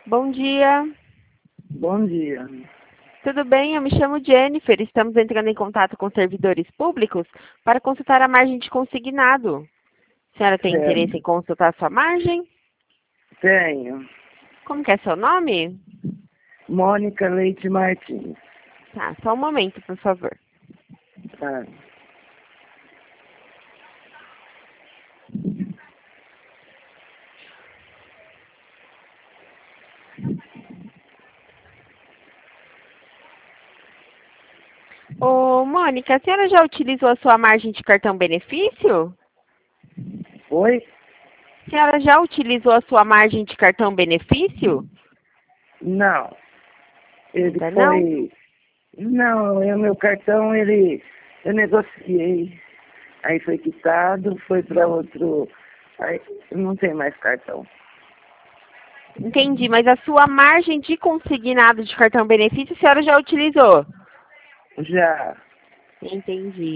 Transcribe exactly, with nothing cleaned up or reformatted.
Bom dia, Bom dia. tudo bem? Eu me chamo Jennifer. Estamos entrando em contato com servidores públicos para consultar a margem de consignado. A senhora tem interesse em Certo. consultar sua margem? Tenho. Como que é seu nome? Mônica Leite Martins. Tá, só um momento, por favor. Tá. Ô, Mônica, a senhora já utilizou a sua margem de cartão benefício? Oi? A senhora já utilizou a sua margem de cartão benefício? Não. Ele Ainda não? foi... Não, o meu cartão, ele... Eu negociei. Aí foi quitado, foi para outro... Aí não tem mais cartão. Entendi, mas a sua margem de consignado de cartão benefício a senhora já utilizou? Já. Entendi.